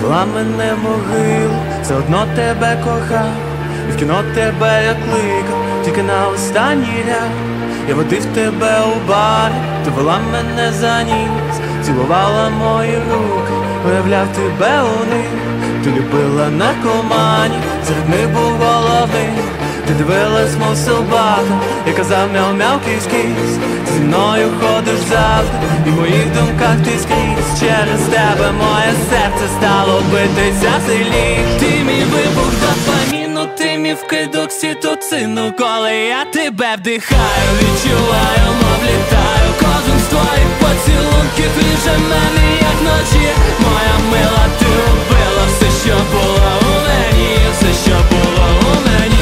Вела мене в могилу, все одно тебе кохав, і в кіно тебе я кликав, тільки на останній ряд. Я водив тебе у барі, ти вела мене за ніс, цілувала мої руки, уявляв тебе у них. Ти любила наркоманів, серед них був головний. Ти дивилась, мов собака, я казав мяу-мяу, кись-кись. Ти зі мною ходиш завжди, і в моїх думках ти скрізь. Через тебе моє серце стало битися сильніш. Ти мій вибух дофаміну, ти мій вкидок окситоцину. Коли я тебе вдихаю, відчуваю, мов літаю. Кожен з твоїх поцілунків ріже мене, як ночі. Моя мила, ти убила все, що було у мені, все, що було у мені.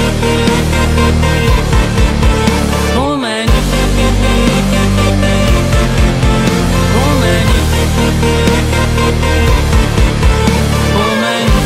У мені. У мені. У мені.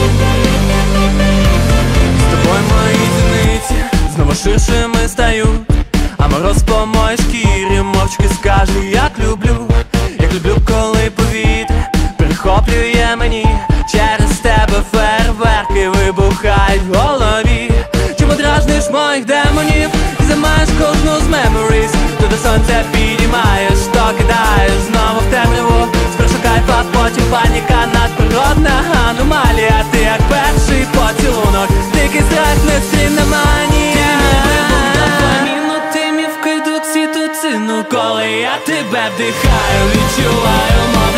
З тобою мої зіниці знову ширшими стають, а мороз по моїй шкірі мовчки скаже, як люблю. Як люблю, коли повітря перехоплює мені. Через тебе фейерверки вибухають в голові. Чому дражниш моїх демонів і займаєш кожну з memories? То до сонця підіймаєш, то кидаєш знову в темряву. Спершу кайф, а потім паніка, надприродна аномалія. Ти як перший поцілунок, дикий страх, нестримна манія. Ти мій вкид окситоцину, коли я тебе вдихаю, відчуваю, мов